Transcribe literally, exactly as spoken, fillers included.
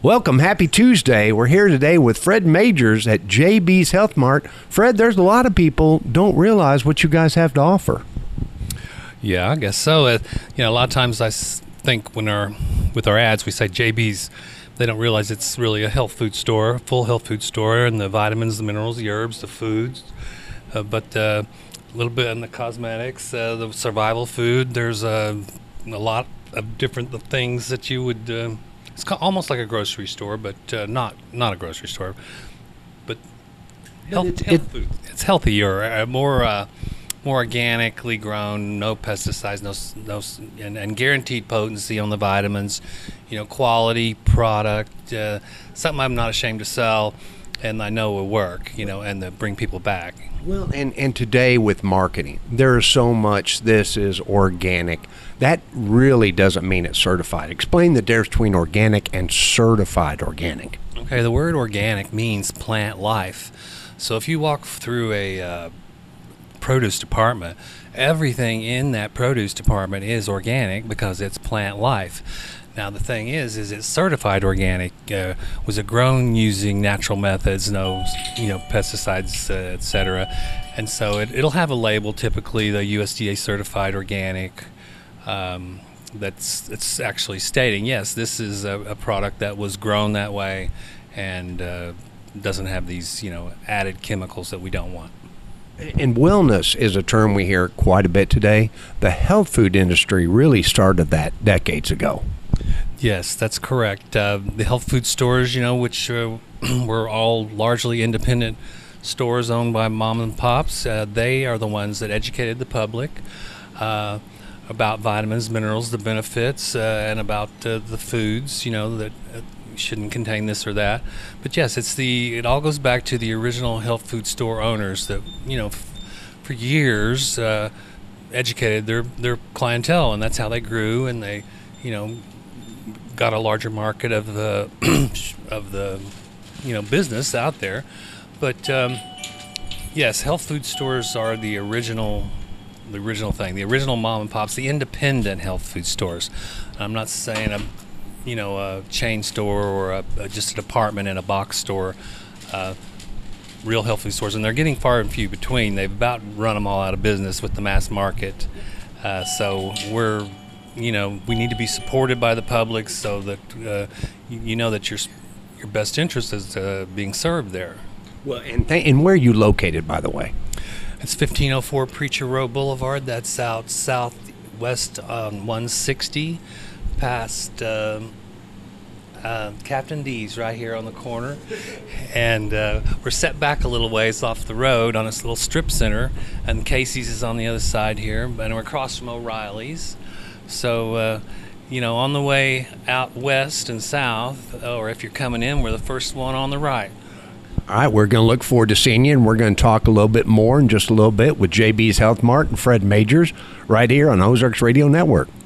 Welcome. Happy Tuesday. We're here today with Fred Majors at J B's Health Mart. Fred, there's a lot of people don't realize what you guys have to offer. Yeah, I guess so. Uh, you know, a lot of times I s- think when our with our ads we say J B's, they don't realize it's really a health food store, a full health food store, and the vitamins, the minerals, the herbs, the foods, uh, but uh, a little bit in the cosmetics, uh, the survival food. There's uh, a lot of different things that you would. Uh, it's ca- almost like a grocery store, but uh, not not a grocery store. But health, it- health it- food. It's healthier, uh, more. Uh, more organically grown, no pesticides, no, s- no s- and, and guaranteed potency on the vitamins, you know, quality product, uh, something I'm not ashamed to sell, and I know will work, you know, and to bring people back. Well, and, and today with marketing, there is so much this is organic. That really doesn't mean it's certified. Explain the difference between organic and certified organic. Okay, the word organic means plant life. So if you walk through a uh, produce department, everything in that produce department is organic because it's plant life. Now the thing is, is it's certified organic. Uh, was it grown using natural methods, no, you know, pesticides, uh, et cetera. And so it, it'll have a label, typically the U S D A certified organic. Um, that's it's actually stating, yes, this is a, a product that was grown that way, and uh, doesn't have these, you know, added chemicals that we don't want. And wellness is a term we hear quite a bit today. The health food industry really started that decades ago. Yes, that's correct. Uh, the health food stores, you know, which uh, were all largely independent stores owned by mom and pops, uh, they are the ones that educated the public uh, about vitamins, minerals, the benefits, uh, and about uh, the foods, you know, that uh, shouldn't contain this or that. But yes, it's the it all goes back to the original health food store owners that, you know, f- for years uh, educated their their clientele, and that's how they grew, and they, you know, got a larger market of the of the you know business out there. But um, yes, health food stores are the original the original thing, the original mom and pops, the independent health food stores. I'm not saying a you know, a chain store or a, a, just a department in a box store, uh, real health food stores, and they're getting far and few between. They've about run them all out of business with the mass market. Uh, so we're, you know, we need to be supported by the public so that uh, you, you know that your your best interest is uh, being served there. Well, and th- and where are you located, by the way? It's fifteen oh four Preacher Road Boulevard. That's out southwest on one sixty. Past uh, uh, Captain D's right here on the corner, and uh, we're set back a little ways off the road on this little strip center, and Casey's is on the other side here, and we're across from O'Reilly's. So uh, you know, on the way out west and south, or if you're coming in, we're the first one on the right. All right, we're going to look forward to seeing you, and we're going to talk a little bit more in just a little bit with J B's Health Mart and Fred Majors right here on Ozarks Radio Network.